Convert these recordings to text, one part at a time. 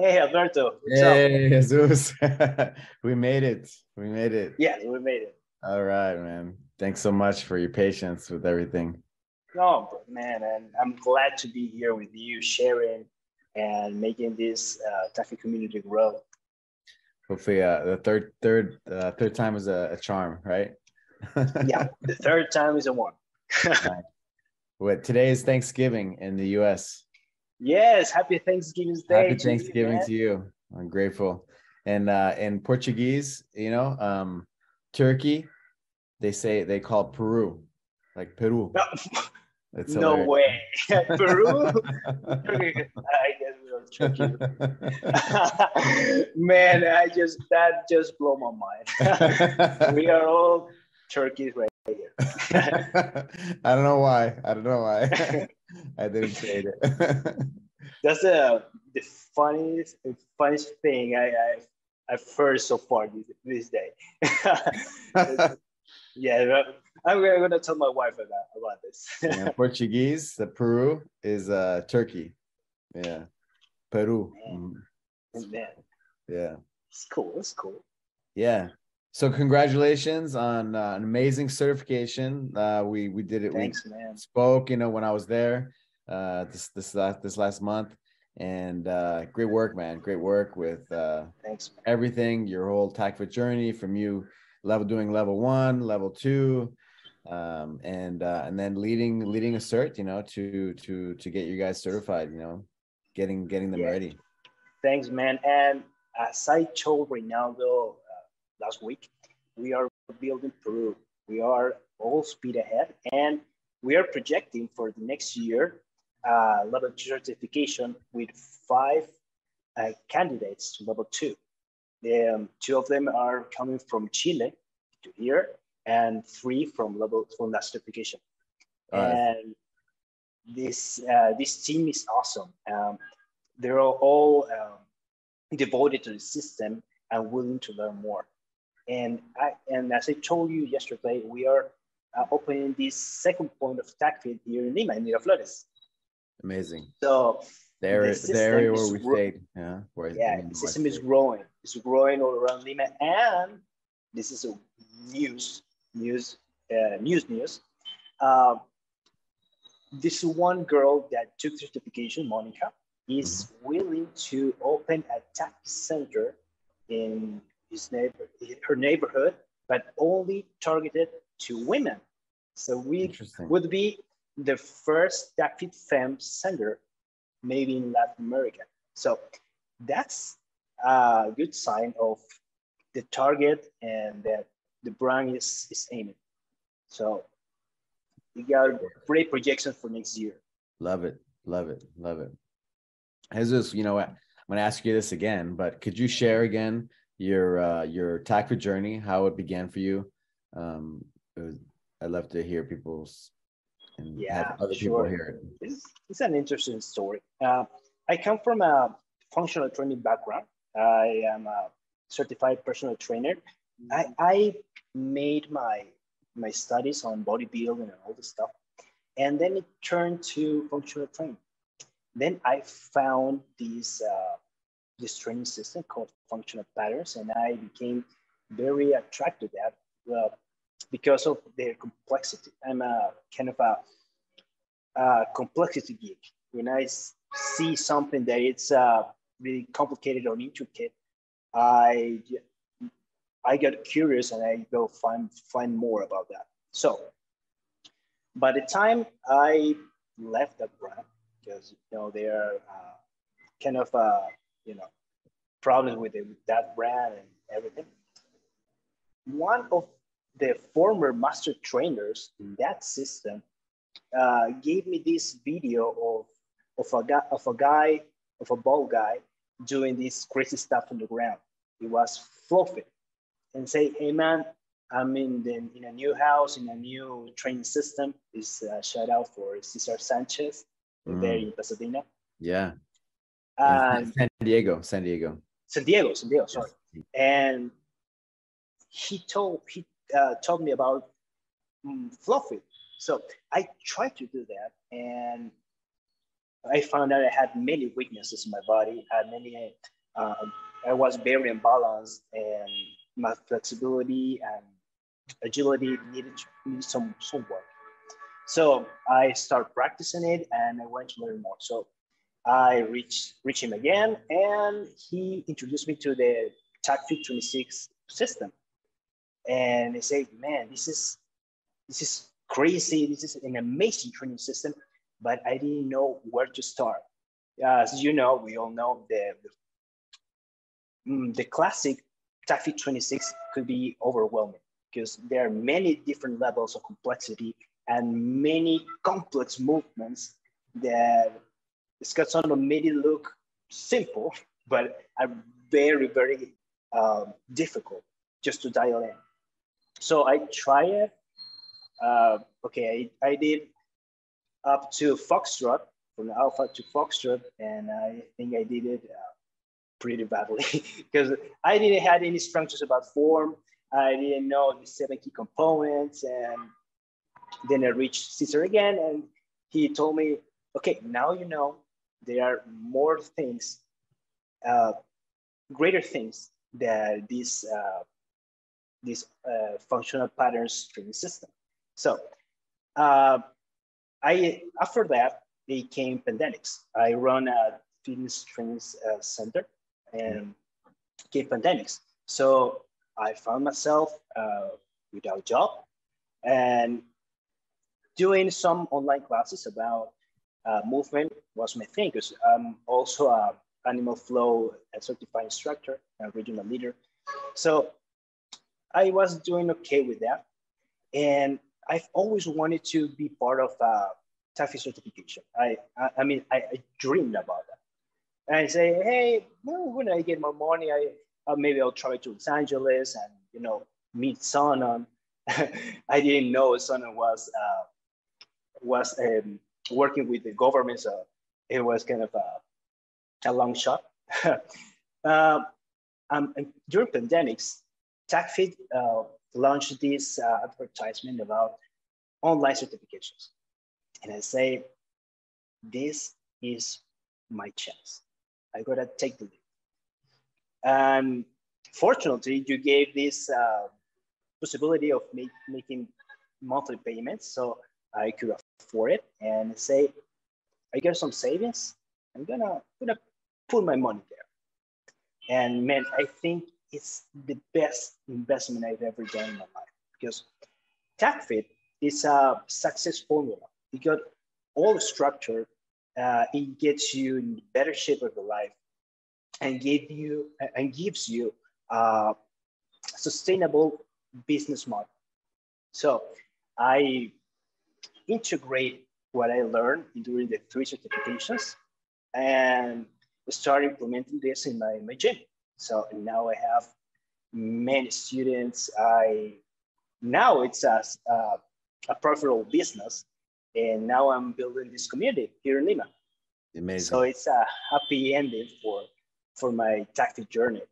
Hey Alberto, what's up? Hey, Jesus. We made it. We made it. Yes, we made it. All right, man. Thanks so much for your patience with everything. No, but man, and I'm glad to be here with you, sharing and making this taxi community grow. Hopefully, the third time is a charm, right? Yeah, the third time is a one. Nice. What today is Thanksgiving in the US. Yes, happy Thanksgiving Day Happy to you, Thanksgiving man. to you. I'm grateful. And in Portuguese, Turkey, they call it Peru, like Peru. No, It's no hilarious. way. Peru? I guess we are Turkey. Man, that just blew my mind. We are all turkeys right here. I don't know why. I don't know why. I didn't say it. That's the funniest thing I've heard so far this day. Yeah, I'm gonna tell my wife about this. Yeah, Portuguese, the Peru is Turkey. Yeah, Peru. Man, Yeah, it's cool. It's cool. yeah. So congratulations on an amazing certification. We did it. We Thanks, man. spoke, when I was there this last month, and great work, man. Great work with Thanks, man. everything. Your whole TACFIT journey from you doing level 1, level 2, and then leading a cert, to get you guys certified. Getting them Yeah, ready. thanks, man. And as I told Ronaldo last week, we are building Peru. We are all speed ahead, and we are projecting for the next year level 2 certification with five candidates to level 2. Two of them are coming from Chile to here, and three from that certification. Uh, And this team is awesome. They're all devoted to the system and willing to learn more. And as I told you yesterday, we are opening this second point of TACFIT here in Lima, in Miraflores. Amazing. So The area where we stayed. The system is growing. It's growing all around Lima, and this is a news. Uh, this one girl that took certification, Monica, is willing to open a tax center in her neighborhood, but only targeted to women. So we would be the first TACFIT femme center maybe in Latin America. So that's a good sign of the target and that the brand is aiming. So we got great projections for next year. Love it. Love it. Love it. Jesus, I'm going to ask you this again, but could you share again your TACFIT journey, how it began for you? I'd love to hear people's and have other people hear it. It's an interesting story. I come from a functional training background. I am a certified personal trainer. I made my studies on bodybuilding and all this stuff, and then it turned to functional training. Then I found this training system called Functional Patterns, and I became very attracted to that. Well, because of their complexity. I'm a kind of a complexity geek. When I see something that it's really complicated or intricate, I get curious and I go find more about that. So by the time I left that brand, because there are kind of problems with that brand and everything. One of the former master trainers in that system gave me this video of a bald guy doing this crazy stuff on the ground. It was fluffy, and say, "Hey man, I'm in a new house, in a new training system." This shout out for Cesar Sanchez there in Pasadena. Yeah. And San Diego. Sorry. And he told me about fluffy. So I tried to do that, and I found out I had many weaknesses in my body. Uh, I was very imbalanced, and my flexibility and agility needed some work. So I started practicing it, and I went to learn more. So I reached him again, and he introduced me to the TACFIT 26 system. And I said, man, this is crazy. This is an amazing training system, but I didn't know where to start. As you know, we all know the classic TACFIT 26 could be overwhelming because there are many different levels of complexity and many complex movements that Scott made it look simple, but are very, very difficult just to dial in. So I tried it. I did up to Foxtrot, from Alpha to Foxtrot, and I think I did it pretty badly because I didn't have any structures about form. I didn't know the 7 key components, and then I reached Cesar again, and he told me, okay, now you know there are more things, greater things that this functional patterns training system. So after that, it came pandemics. I run a fitness training center, and came pandemics. So I found myself without a job and doing some online classes about movement was my thing, because I'm also a Animal Flow certified instructor and regional leader. So I was doing okay with that. And I've always wanted to be part of TAFE certification. I dreamed about that. And I say, hey, when I get more money, maybe I'll try to Los Angeles and meet Sonnen. I didn't know Sonnen was working with the government, so it was kind of a long shot. During pandemics, TACFIT launched this advertisement about online certifications. And I say, this is my chance. I gotta take the lead. And fortunately, you gave this possibility of making monthly payments, so I could afford it and say, I got some savings. I'm gonna put my money there. And man, I think it's the best investment I've ever done in my life, because TACFIT is a success formula. You got all the structure. It gets you in better shape of your life, and gives you a sustainable business model. So I integrate what I learned during the 3 certifications and start implementing this in my gym. So now I have many students. Now it's a profitable business, and now I'm building this community here in Lima. Amazing. So it's a happy ending for my tactic journey.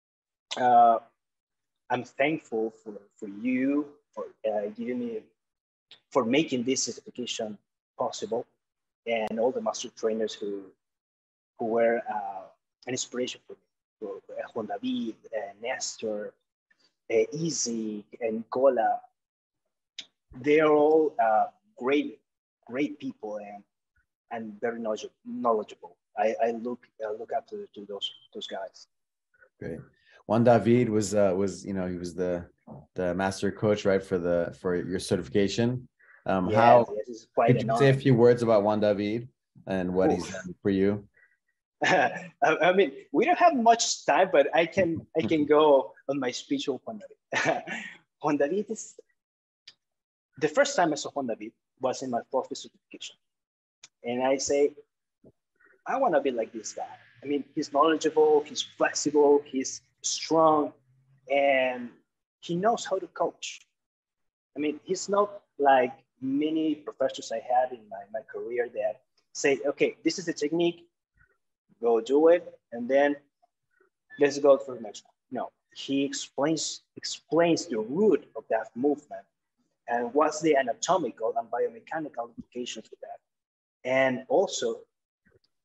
I'm thankful for you for for making this certification possible, and all the master trainers who were an inspiration for me. Juan David, Nestor, Easy, and Nicola. They're all great people and very knowledgeable. I look up to those guys. Great. Juan David was he was the master coach, right, for your certification. How could you say a few words about Juan David and what he's done for you? I mean, we don't have much time, but I can go on my speech of Juan David. Juan David is the first time I saw Juan David was in my 4th certification, and I say, I want to be like this guy. I mean, he's knowledgeable, he's flexible, he's strong, and he knows how to coach. I mean, he's not like many professors I had in my career that say, okay, this is the technique, go do it, and then let's go for the next one. No, he explains the root of that movement and what's the anatomical and biomechanical implications of that. And also,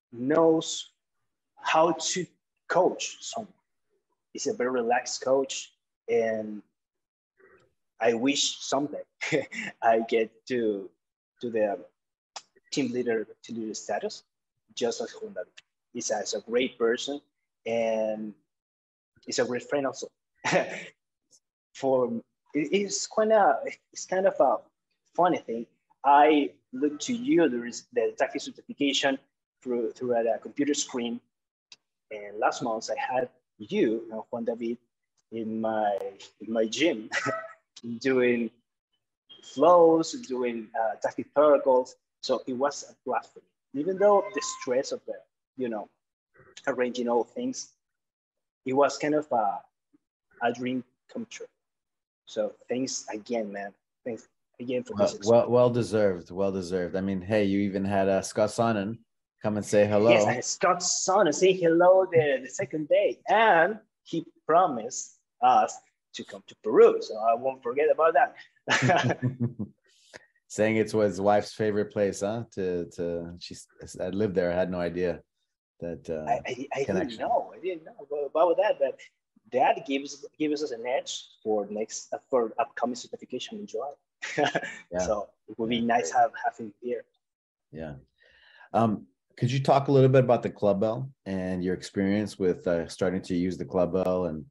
knows how to coach someone. He's a very relaxed coach, and I wish someday I get to the team leader status, just as Juan David. He's a great person, and he's a great friend also. For it's kind of a funny thing. I looked to you. There is the TACFID certification through a computer screen, and last month I had you, Juan David, in my gym doing flows, doing TACFID protocols. So it was a blast for me. Even though the stress of the, arranging all things, it was kind of a dream come true. So thanks again, man. Thanks again for this experience. Well deserved. Well deserved. I mean, hey, you even had Scott Sonnen come and say hello. Yes, I had Scott Sonnen say hello the second day, and he promised us to come to Peru. So I won't forget about that. Saying it was his wife's favorite place, huh? I lived there. I had no idea that. I didn't know about that, but that gives us an edge for upcoming certification in July. Yeah. So it would be nice having here. Yeah. Could you talk a little bit about the Club Bell and your experience with starting to use the Club Bell and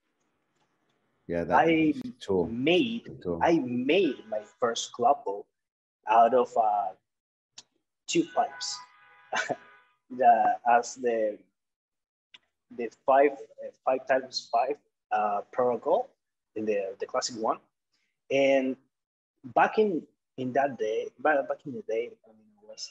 I made my first Club Bell out of 2 pipes. the 5x5 protocol in the classic one, and back in the day, I mean, it was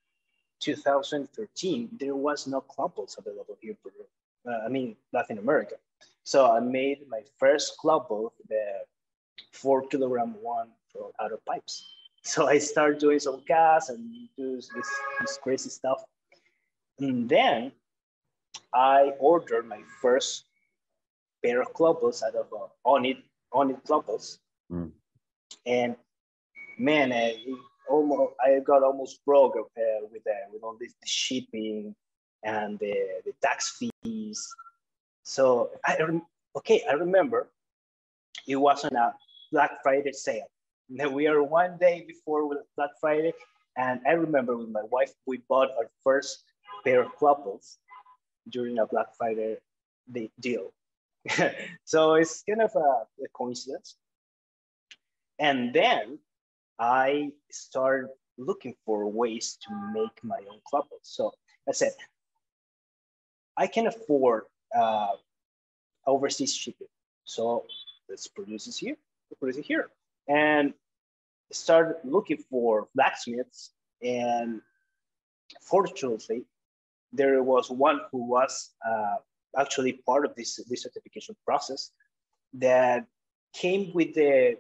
2013. There was no Club Bells available here in Peru. Latin America. So I made my first Club Bell, the 4 kilogram one out of pipes. So I started doing some casts and do this crazy stuff. And then I ordered my first pair of Club Bells out of On It Club Bells. And man, I got almost broke with all this shipping and the tax fees. So I remember it was on a Black Friday sale. Now we are one day before Black Friday, and I remember with my wife we bought our first pair of Club Bells during a Black Friday deal. So it's kind of a coincidence. And then I started looking for ways to make my own Club Bells. So I said, I can afford overseas shipping. So let's produce it here. And started looking for blacksmiths. And fortunately, there was one who was actually part of this certification process that came with the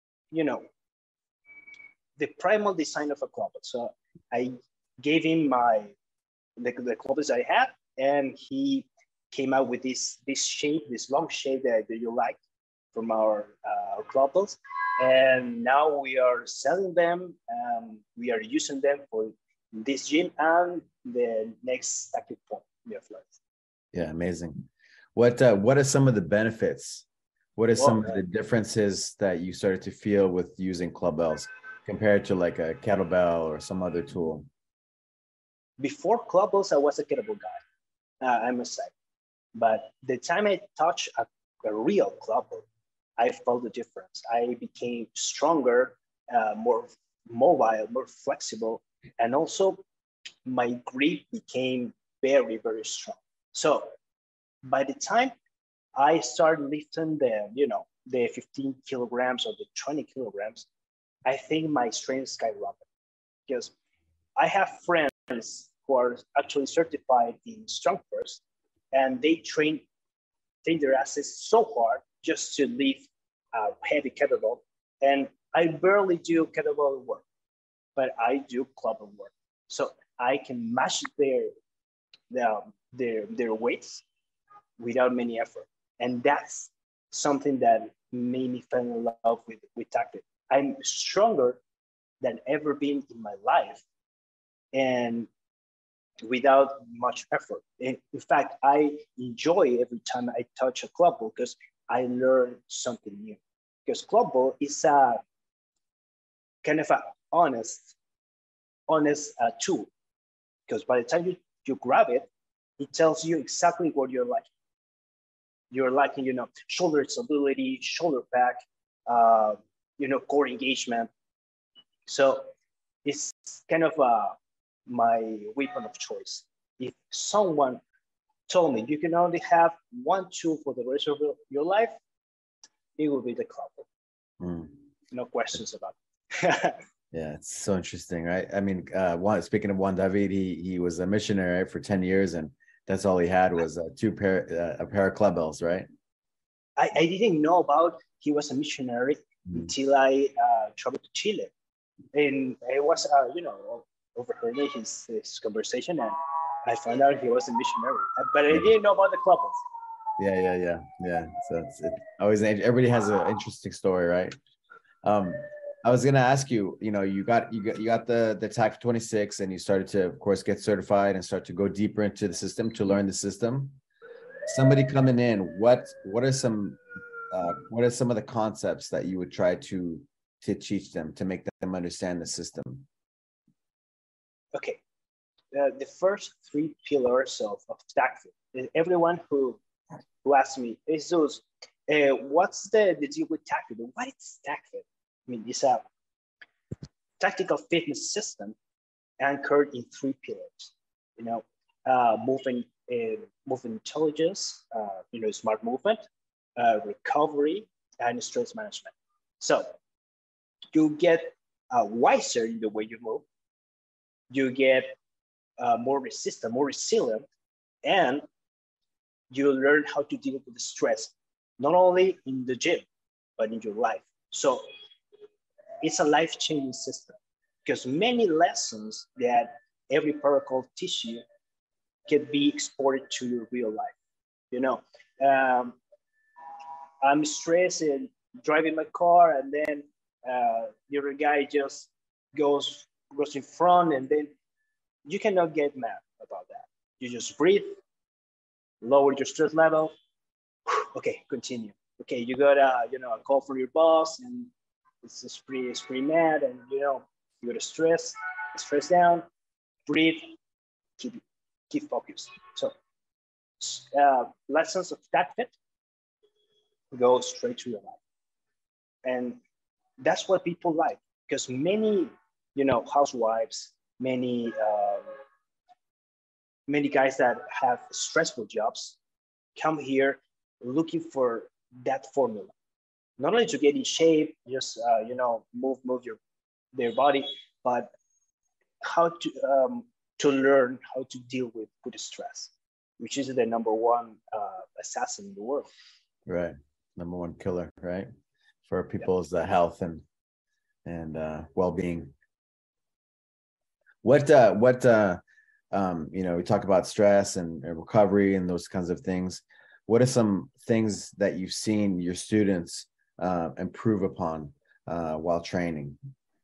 primal design of a Club Bell. So I gave him the Club Bells I had, and he came out with this shape, this long shape that you like from our Club Bells. And now we are selling them. We are using them for this gym and the next active point we have learned. Yeah, amazing. What are some of the benefits? What are some of the differences that you started to feel with using Club Bells compared to like a kettlebell or some other tool? Before Club Bells, I was a kettlebell guy, I must say. But the time I touched a real Club Bell, I felt the difference. I became stronger, more mobile, more flexible, and also my grip became very, very strong. So by the time I started lifting the 15 kilograms or the 20 kilograms, I think my strength skyrocketed, because I have friends who are actually certified in Strong First, and they train their asses so hard just to lift a heavy kettlebell. And I barely do kettlebell work, but I do Club Bell work. So I can match their weights without many effort. And that's something that made me fall in love with TACFID. I'm stronger than ever been in my life. And without much effort. In fact, I enjoy every time I touch a club ball because I learn something new. Because club ball is a kind of a honest tool. Because by the time you grab it, it tells you exactly what you're like. You're lacking, shoulder stability, shoulder back, core engagement. So it's kind of my weapon of choice. If someone told me you can only have one tool for the rest of your life, it will be the club. No questions about it. Yeah, it's so interesting, right? I mean, speaking of Juan David, he was a missionary for 10 years, and that's all he had was a pair of club bells, right? I didn't know about he was a missionary until I traveled to Chile, and I was overheard his conversation, and I found out he was a missionary, but I didn't know about the club bells. Yeah. So it's always, everybody has an interesting story, right? I was gonna ask you, you got the TAC 26, and you started to, of course, get certified and start to go deeper into the system to learn the system. Somebody coming in, what are some of the concepts that you would try to teach them to make them understand the system? Okay, the first three pillars of TAC fit. Everyone who asks me, Jesus, what's the deal with TAC fit? What is TAC fit? I mean, it's a tactical fitness system anchored in three pillars. Movement intelligence, smart movement, recovery, and stress management. So you get wiser in the way you move. You get more resistant, more resilient, and you learn how to deal with the stress, not only in the gym, but in your life. So it's a life-changing system because many lessons that every protocol teaches you can be exported to your real life. I'm stressed and driving my car, and then the other guy just goes in front, and then you cannot get mad about that. You just breathe, lower your stress level. Okay, continue. Okay, you got a call from your boss, and it's pretty mad, and you got to stress down, breathe, keep focused. So lessons of TAC fit go straight to your life, and that's what people like, because many housewives, many guys that have stressful jobs come here looking for that formula, not only to get in shape, just move their body, but how to learn how to deal with stress, which is the number one assassin in the world. Right, number one killer, right, for people's health and well-being. We talk about stress and recovery and those kinds of things. What are some things that you've seen your students improve upon while training?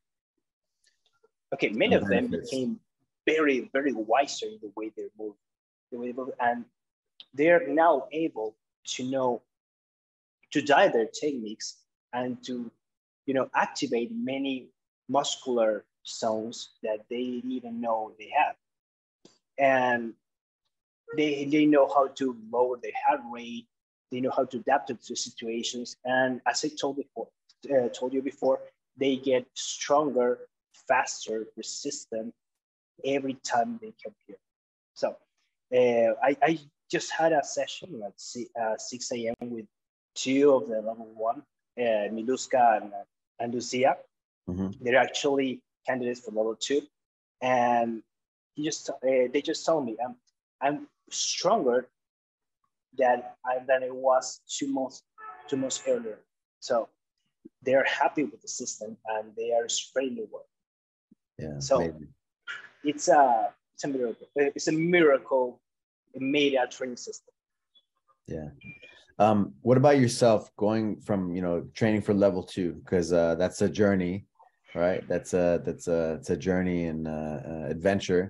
Okay, many of them became very, very wiser in the way they move, and they're now able to dial their techniques and to activate many muscular zones that they didn't even know they have, and they know how to lower their heart rate. They know how to adapt to situations, and as I told you before, they get stronger, faster, resistant every time they come here. So I just had a session at 6 a.m. with two of the level one, Miluska and Lucia. Mm-hmm. They're actually candidates for level 2, and they just told me I'm stronger than I was 2 months earlier. So they're happy with the system, and they are spreading the word. Yeah. So maybe. It's a miracle. It's a miracle. It made a training system. Yeah. What about yourself going from training for level 2, because that's a journey, right? That's a journey and adventure.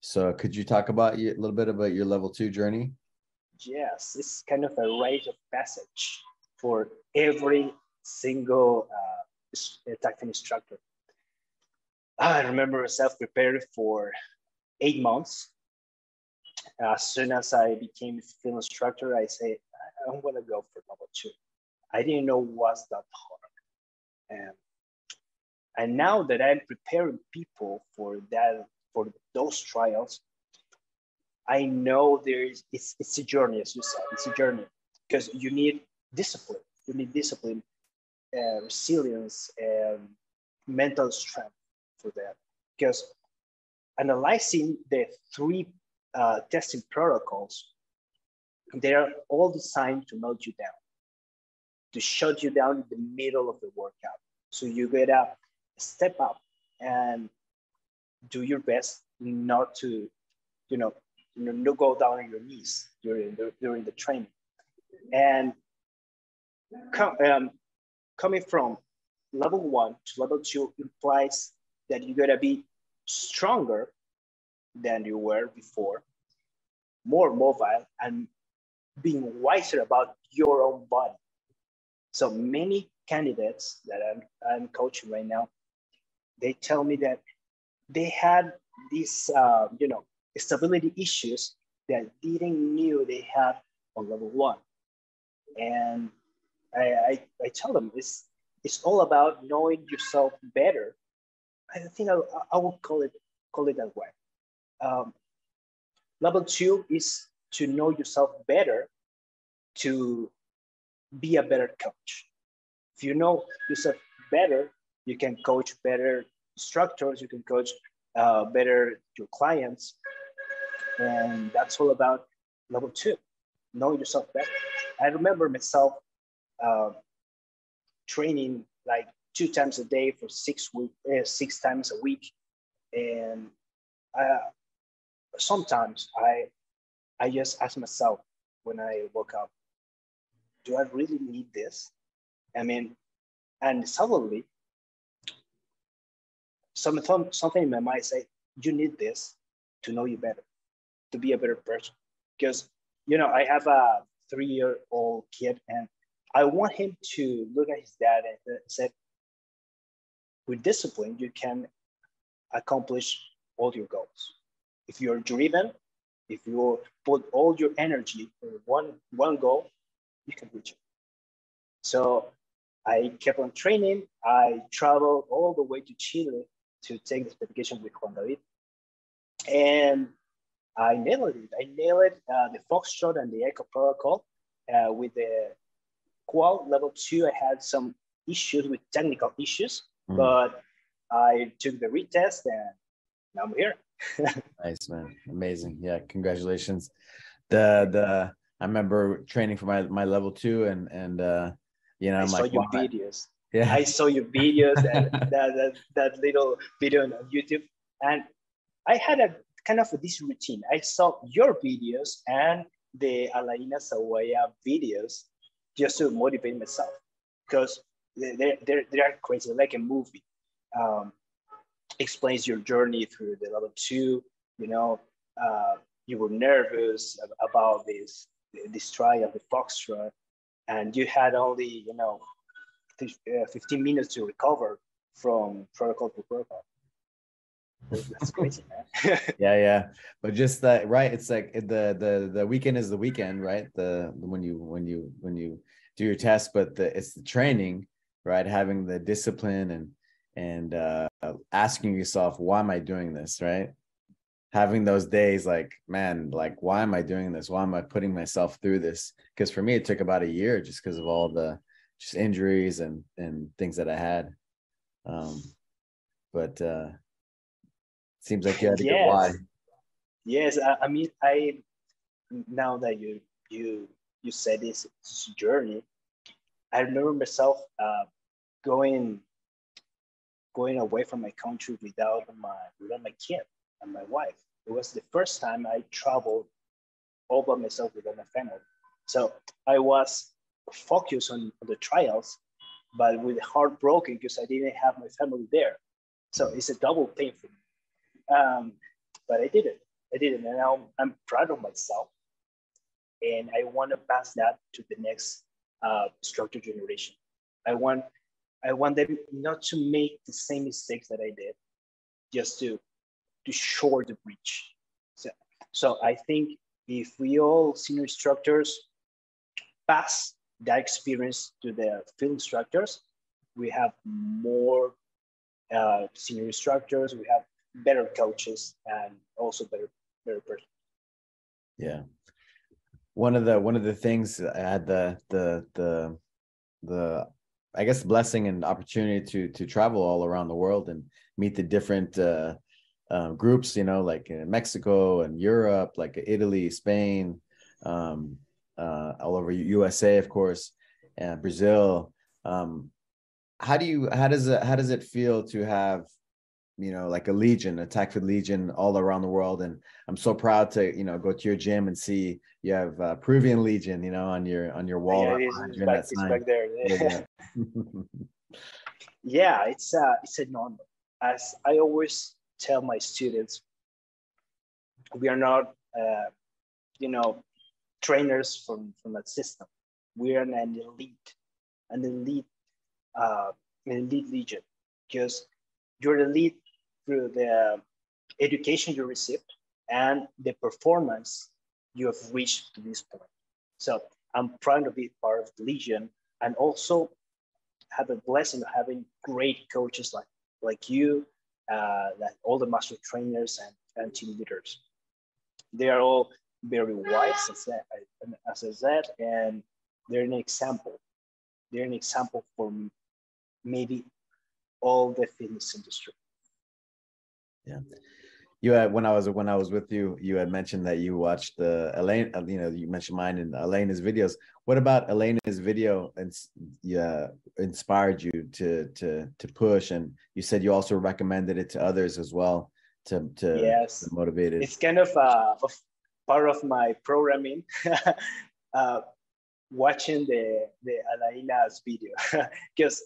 So could you talk about a little bit about your level 2 journey? Yes, it's kind of a rite of passage for every single tacting instructor. I remember myself prepared for 8 months. As soon as I became a field instructor, I say, I'm gonna go for level 2. I didn't know what's that hard. And now that I'm preparing people for those trials, I know it's a journey, as you said, it's a journey, because you need discipline. You need discipline, resilience, and mental strength for that. Because analyzing the 3 testing protocols, they are all designed to melt you down, to shut you down in the middle of the workout. So you gotta step up and do your best not to, not go down on your knees during the training. And coming from level 1 to level 2 implies that you gotta be stronger than you were before, more mobile, and being wiser about your own body. So many candidates that I'm coaching right now, they tell me that they had these, stability issues that didn't knew they had on level 1. And I tell them it's all about knowing yourself better. I think I will call it that way. Level 2 is to know yourself better, to be a better coach. If you know yourself better, you can coach better instructors, you can coach better your clients. And that's all about level 2, know yourself better. I remember myself training like 2 times a day for 6 times a week. And sometimes I just ask myself when I woke up, do I really need this? I mean, and suddenly something in my mind say, you need this to know you better, to be a better person. Because, I have a 3-year-old kid, and I want him to look at his dad and say, with discipline, you can accomplish all your goals. If you're driven, if you put all your energy for one goal, you can reach it. So I kept on training. I traveled all the way to Chile to take the certification with Juan David. And I nailed it. I nailed the Foxtrot and the Echo protocol. With the Qual level 2, I had some issues with technical issues, but I took the retest and now I'm here. Nice, man. Amazing. Yeah. Congratulations. I remember training for my level 2 and I saw your videos. Yeah. I saw your videos and that little video on YouTube. And I had a kind of this routine. I saw your videos and the Alaina Sawaya videos just to motivate myself, because they are crazy, like a movie. Explains your journey through the level 2. You were nervous about this trial, the Foxtrot, and you had only 15 minutes to recover from protocol to protocol. That's crazy, man. Yeah. But just that, right? It's like the weekend is the weekend, right? When you do your test, but it's the training, right? Having the discipline and asking yourself, why am I doing this, right? Having those days like, man, like, why am I doing this? Why am I putting myself through this? Because for me, it took about a year just because of all the just injuries and things that I had. But seems like you had a good why. Yes, I mean, now that you said this journey, I remember myself going away from my country without my kid and my wife. It was the first time I traveled all by myself without my family. So I was focused on the trials, but with heartbroken because I didn't have my family there. So it's a double pain for me. But I did it. I did it, and now I'm proud of myself, and I want to pass that to the next structure generation. I want I want them not to make the same mistakes that I did, just to short the breach. So I think if we all senior instructors pass that experience to the field instructors, we have more senior instructors, we have better coaches, and also better person. Yeah. One of the things I had the I guess blessing and opportunity to travel all around the world and meet the different groups, like in Mexico and Europe, like Italy, Spain, all over USA, of course, and Brazil. How does it feel to have, like a legion, a TACFIT legion all around the world? And I'm so proud to, go to your gym and see you have Peruvian Legion, on your wall. Yeah, it's back there. Yeah. Yeah, it's an honor. As I always tell my students, we are not, trainers from a system. We are an elite, uh, legion, because you're elite through the education you received and the performance you have reached to this point. So I'm proud to be part of the Legion, and also have a blessing of having great coaches like you, like all the master trainers and team leaders. They are all very wise, as I said, and they're an example. They're an example for maybe all the fitness industry. Yeah. You had, when I was with you, you had mentioned that you watched the Elaine, you mentioned mine and Elena's videos. What about Elena's video and inspired you to push? And you said you also recommended it to others as well to Yes, motivate it. it's kind of part of my programming. Watching the Elena's video, because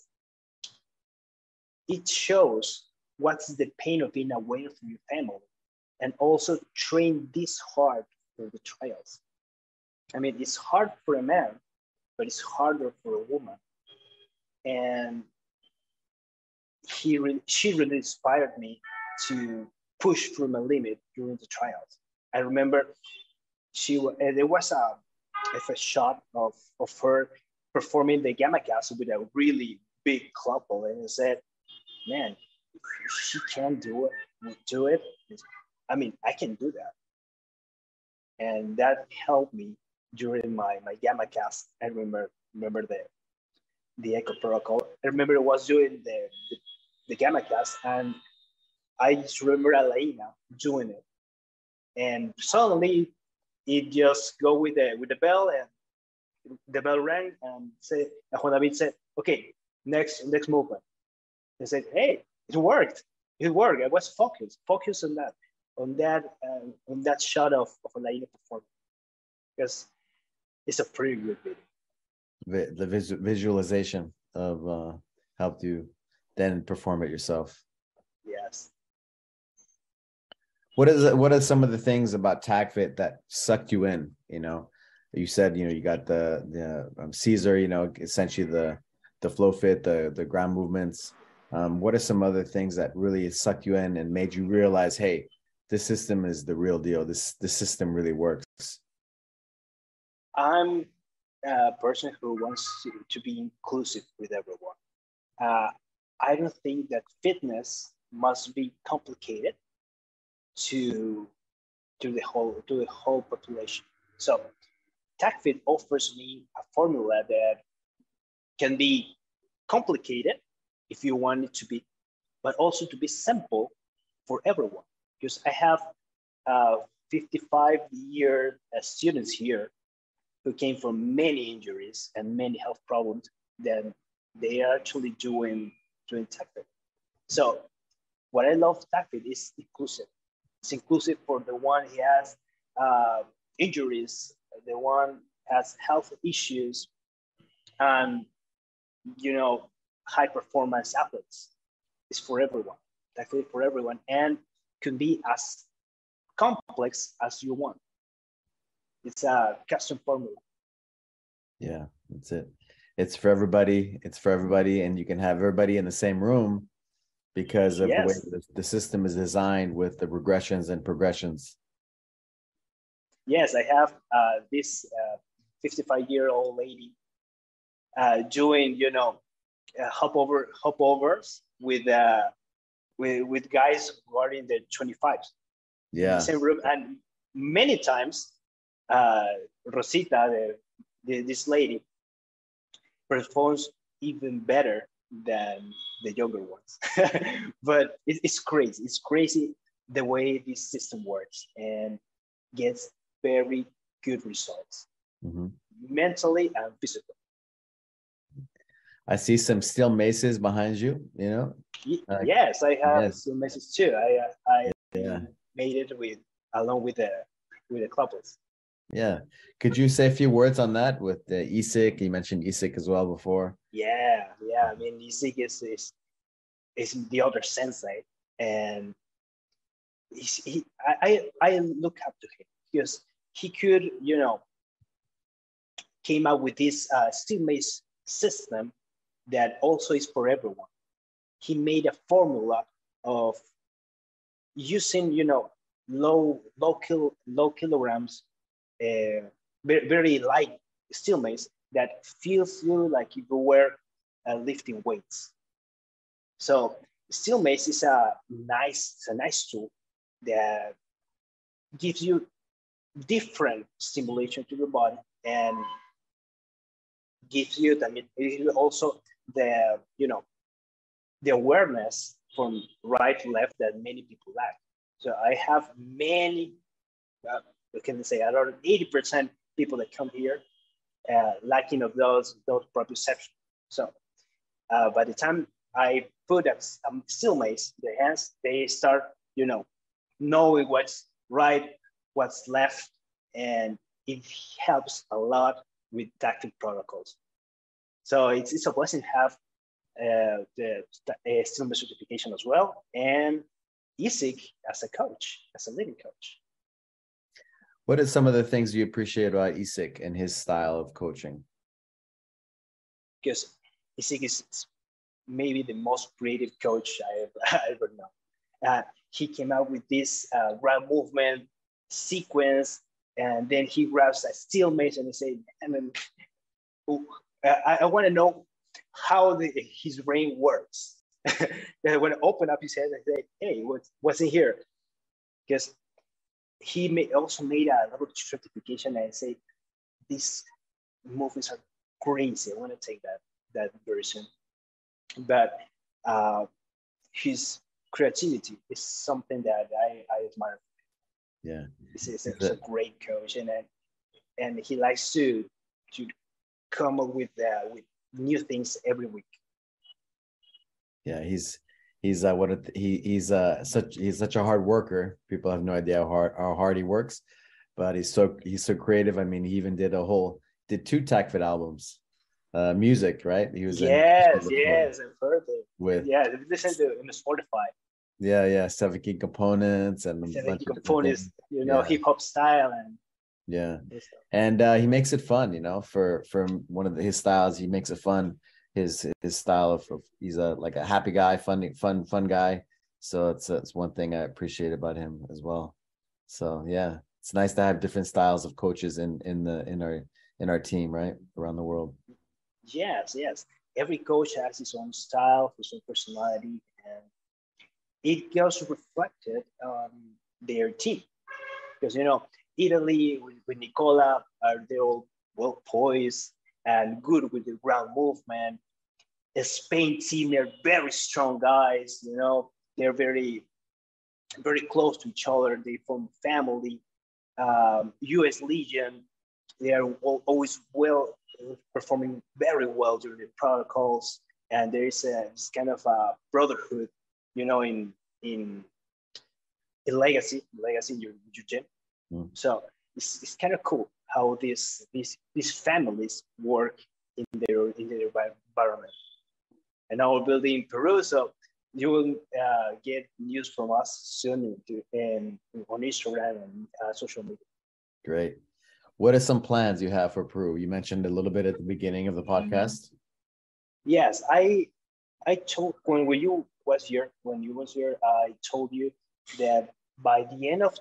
it shows what's the pain of being away from your family, and also train this hard for the trials. I mean, it's hard for a man, but it's harder for a woman. And she really inspired me to push through my limit during the trials. I remember there was a shot of her performing the gamma cast with a really big couple, and I said, man, if she can do it, I mean, I can do that. And that helped me during my gamma cast. I remember the echo protocol. I remember I was doing the gamma cast, and I just remember Elena doing it. And suddenly it just go with the bell, and the bell rang, and Juan David said, okay, next movement. I said, hey, it worked. I was focused on that shot of Elena performing, because it's a pretty good video. The visualization of helped you then perform it yourself. Yes. What are some of the things about TACFIT that sucked you in? You said you got the Caesar, essentially the flow fit, the ground movements. What are some other things that really sucked you in and made you realize, hey, this system is the real deal. This system really works. I'm a person who wants to be inclusive with everyone. I don't think that fitness must be complicated to the whole population. So TACFIT offers me a formula that can be complicated if you want it to be, but also to be simple for everyone. Because I have 55-year students here who came from many injuries and many health problems, then they are actually doing TACFIT. So what I love TACFIT is inclusive. It's inclusive for the one who has injuries, the one has health issues, and high performance athletes. It's for everyone. TACFIT for everyone, and can be as complex as you want. It's a custom formula. Yeah, that's it. It's for everybody. It's for everybody, and you can have everybody in the same room because of the way Yes. the system is designed with the regressions and progressions. Yes, I have this 55-year-old lady doing, hopovers with guys who are in their 25s in the Yeah, same room, and many times Rosita, this lady, performs even better than the younger ones. But it's crazy. It's crazy the way this system works and gets very good results, mentally and physically. I see some steel maces behind you. Yes, I have Yes, some messages too. I yeah, made it along with the couplets. yeah. Could you say a few words on that with the ESIC? You mentioned ESIC as well before. Yeah. I mean, Isik is the other sensei, and I look up to him because he could, came up with this steel mace system that also is for everyone. He made a formula of using, low kilograms, very light steel mace that feels you like you were lifting weights. So steel mace is a nice tool that gives you different stimulation to your body and gives you also the the awareness from right to left that many people lack. So I have many, we can say around 80% people that come here lacking of those proprioception. So by the time I put a steel mace in their hands, they start, knowing what's right, what's left, and it helps a lot with tactic protocols. So it's a blessing to have the steel mace certification as well, and ESIC as a coach, as a living coach. What are some of the things you appreciate about ESIC and his style of coaching? Because ESIC is maybe the most creative coach I ever know. He came out with this ground movement sequence, and then he grabs a steel mace and he said, I want to know how his brain works. When I open up his head, I say, hey, what's in here? Because he also made a little certification and say, these movements are crazy. I want to take that version. But his creativity is something that I admire. Yeah, He's a great coach, and he likes to come up with new things every week. Yeah, he's such a hard worker. People have no idea how hard he works, but he's so creative. I mean, he even did two TACFIT albums, music, right? He was yes, and further with listen to in Spotify. Yeah, 7 key components and a bunch of components, hip hop style and he makes it fun, for one of his styles. He makes it fun. His style of he's like a happy guy, fun guy. So it's one thing I appreciate about him as well. So yeah, it's nice to have different styles of coaches in our team, right, around the world. Yes. Every coach has his own style, his own personality, and it gets reflected on their team. Because Italy with Nicola they're all well poised and good with the ground movement. The Spain team, they're very strong guys. They're very, very close to each other. They form family. U.S. Legion, they are always performing very well during the protocols, and there is this kind of a brotherhood, in legacy in your gym. So it's kind of cool how these families work in their environment. And now we're building in Peru, so you will get news from us soon in on Instagram and social media. Great. What are some plans you have for Peru? You mentioned a little bit at the beginning of the podcast. Yes, I told when you was here, I told you that by the end of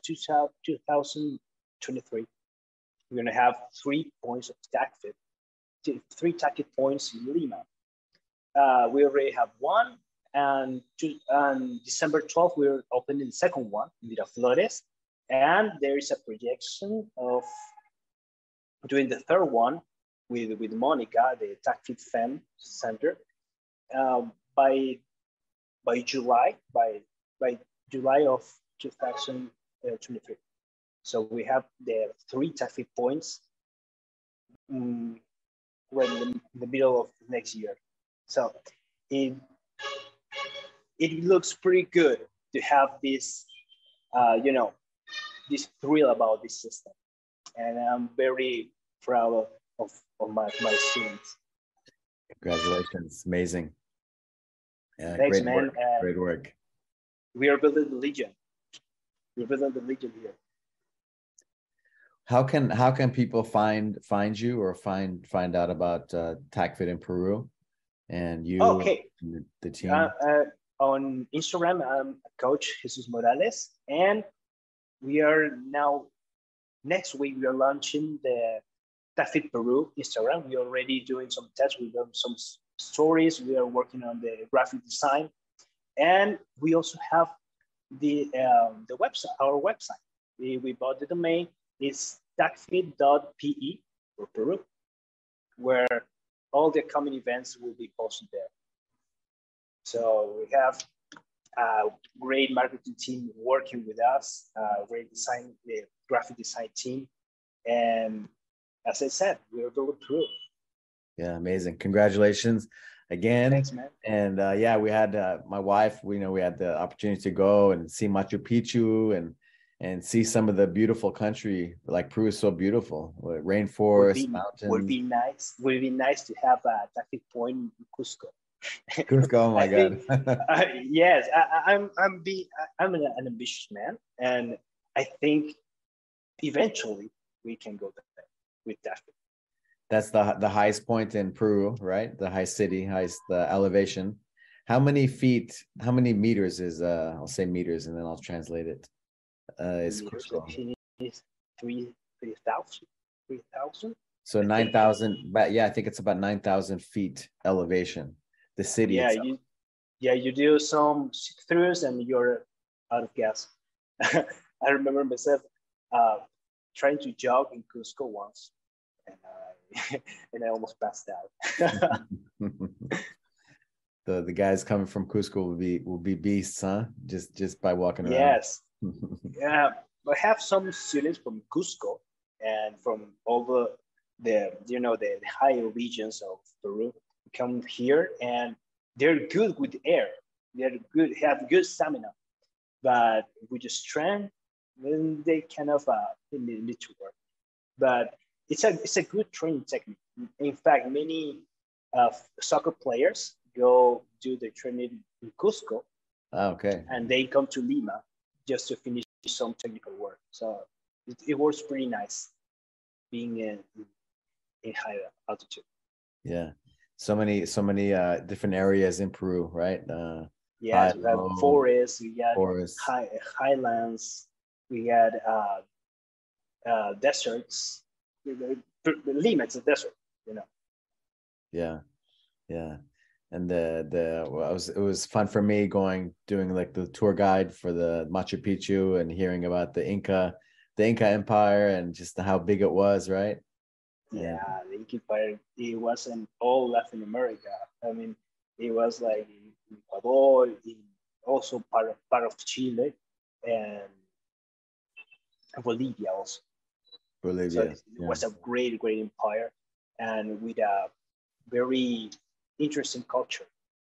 2023, we're gonna have 3 points of TACFIT, three TACFIT points in Lima. We already have one, and December 12th, we're opening the second one in Miraflores, and there is a projection of doing the third one with Monica, the TACFIT Fem Center, by July of 2023. So we have the 3 TACFIT points when in the middle of next year. So it looks pretty good to have this, this thrill about this system, and I'm very proud of my students. Congratulations, amazing. Yeah, Thanks, great man. work. Great work. We are building the legion. We're building the legion here. How can people find you or find out about TACFIT in Peru and you? Okay. And the team. On Instagram, I'm Coach Jesus Morales, and we are now next week we are launching the TACFIT Peru Instagram. We're already doing some tests. We've done some stories. We are working on the graphic design, and we also have the website. Our website. We bought the domain. It's tacfit.pe for Peru, where all the upcoming events will be posted there. So we have a great marketing team working with us, great design, the graphic design team, and as I said, we're going through. Yeah, amazing! Congratulations again. Thanks, man. And yeah, we had my wife. We had the opportunity to go and see Machu Picchu and see some of the beautiful country. Like Peru is so beautiful, rainforest, mountains. Would be nice. Would be nice to have a TACFIT point in Cusco. Cusco, oh my God! Yes, I'm an ambitious man, and I think eventually we can go there with TACFIT. That's the highest point in Peru, right? The highest elevation. How many meters is I'll say meters and then I'll translate it. Is Cusco? 3,000. So 9,000, but yeah, I think it's about 9,000 feet elevation. The city. Yeah, itself. you do some throughs and you're out of gas. I remember myself trying to jog in Cusco once, and I almost passed out. The guys coming from Cusco will be beasts, huh? Just by walking around. Yes. Yeah, I have some students from Cusco and from over the higher regions of Peru come here, and they're good with air. Have good stamina, but with the strength, then they kind of need to work. But it's a good training technique. In fact, many soccer players go do the training in Cusco. Okay. And they come to Lima just to finish some technical work. So it works pretty nice being in higher altitude. Yeah. So many different areas in Peru, right? Yeah, we have forests, we got highlands, we got deserts. Lima, it's a desert, Yeah. And it was fun for me doing like the tour guide for the Machu Picchu and hearing about the Inca Empire and just how big it was, right? Yeah, the Inca Empire, it wasn't all Latin America. I mean, it was like in Ecuador, also part of Chile, and Bolivia also. Bolivia. So it was a great empire, and with a very interesting culture.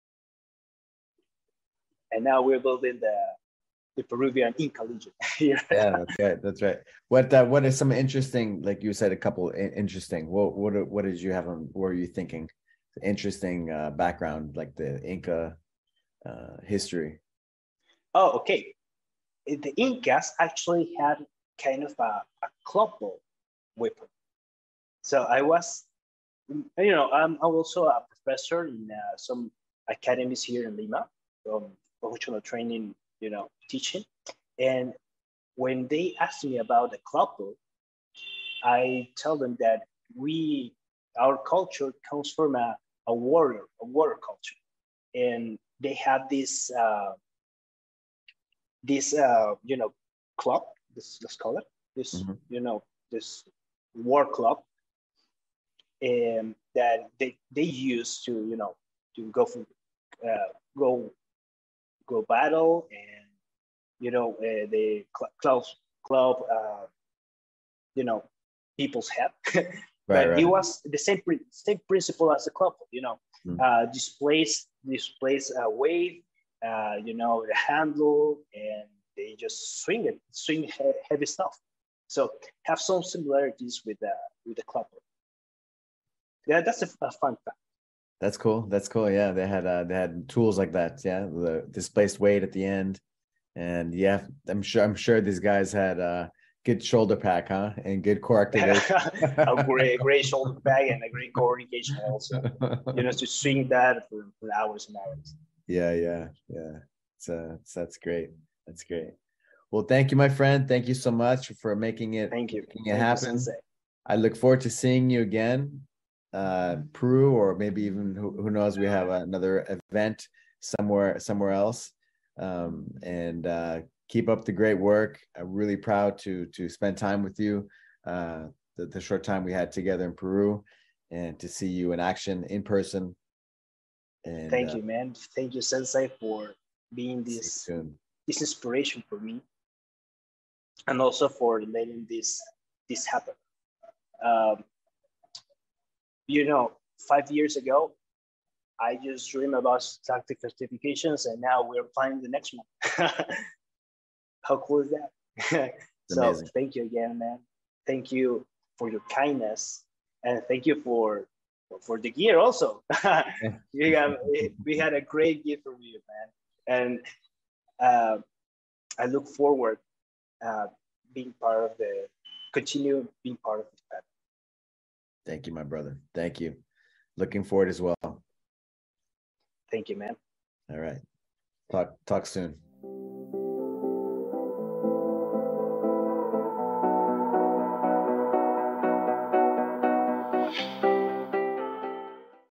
And now we're building the Peruvian Inca Legion here. Yeah, that's right. What are some interesting, like you said, a couple interesting, what did you have on, what were you thinking? Interesting background, like the Inca history. Oh, okay. the Incas actually had kind of a club ball weapon. So I was, I'm also a professor in some academies here in Lima, professional training, teaching. And when they asked me about the club ball, I tell them that our culture comes from a warrior culture, and they have this club. Let's call it this, this war club, and that they use to to go for go battle, and the club people's head. Right, But it right. was the same principle as the club, displays a weight, the handle, and they just swing heavy stuff. So have some similarities with the club. Yeah, that's a fun fact. That's cool. That's cool. Yeah, they had tools like that. Yeah, the displaced weight at the end, and yeah, I'm sure these guys had good shoulder pack, huh, and good core activation. A great shoulder bag and a great coordination also. To swing that for hours and hours. Yeah. So that's great. That's great. Well, thank you, my friend. Thank you so much for making it Thank you. making it happen. Sensei. I look forward to seeing you again, Peru, or maybe even who knows, we have another event somewhere else. And keep up the great work. I'm really proud to spend time with you, the short time we had together in Peru, and to see you in action in person. And thank you, man. Thank you, Sensei, for being this inspiration for me, and also for letting this happen. 5 years ago, I just dreamed about tactic certifications, and now we're planning the next one. How cool is that? So amazing. Thank you again, man. Thank you for your kindness, and thank you for the gear also. we had a great gift from you, man, and I look forward continue being part of the path. Thank you, my brother. Thank you. Looking forward as well. Thank you, man. All right. Talk soon.